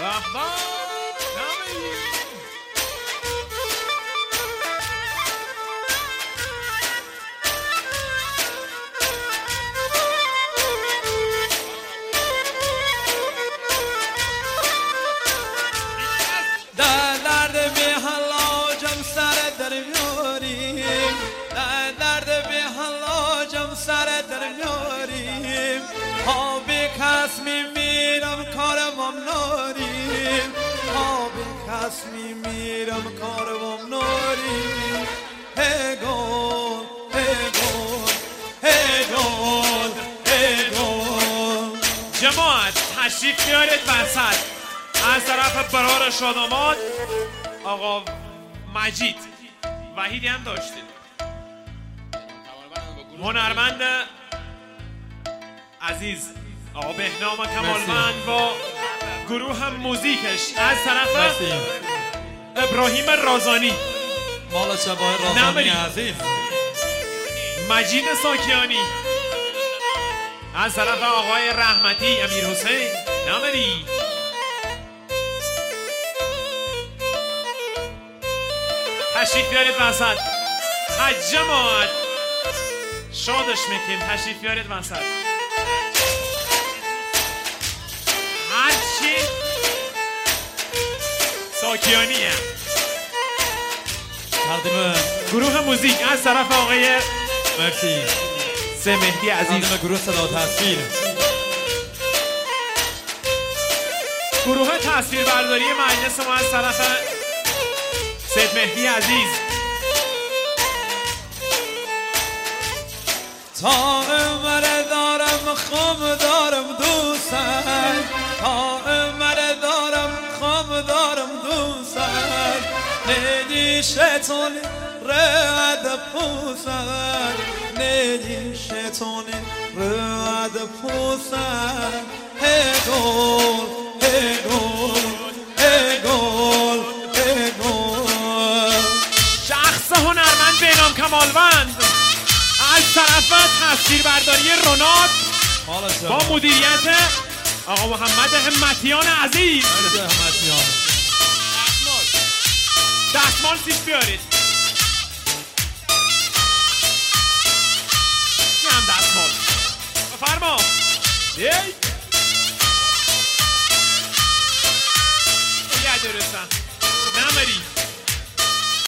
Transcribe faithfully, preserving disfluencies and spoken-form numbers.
میمیرم کاروام ناری هی گل هی گل هی گل هی گل. جماعت تشریف بیارید وسط. از طرف برار شاداماد آقا مجید وحیدی هم داشتید، هنرمند عزیز آقا بهنام کمالوند با گروه هم موزیکش. از طرف ابراهیم رازانی مالا شبای رازانی عزیز، مجید ساکیانی. از طرف آقای رحمتی امیر حسین نامری. تشریف بیارید وسط. جماعت شادش میکنیم. تشریف بیارید وسط. هرچی ساکیانی هم تقدیم گروه موزیک از طرف آقای مرسی سه مهدی عزیز، تقدیم گروه صدا تصویر، گروه تصویر برداری مجلس ما از طرف سید مهدی عزیز. تا عمر دارم خم دارم دوستم، تا عمر دارم خم دارم دوستم، ندی شیطانی رد پوسم، ندی شیطانی رد پوسم. هی گل هی گل هی گل هی گل. شخص هنرمند بهنام کمالوند از طرف تصویربرداری رونات با مدیریت آقا محمد همتیان عزیز. همتیان دستمال سیش بیارید. این هم دستمال بفرما.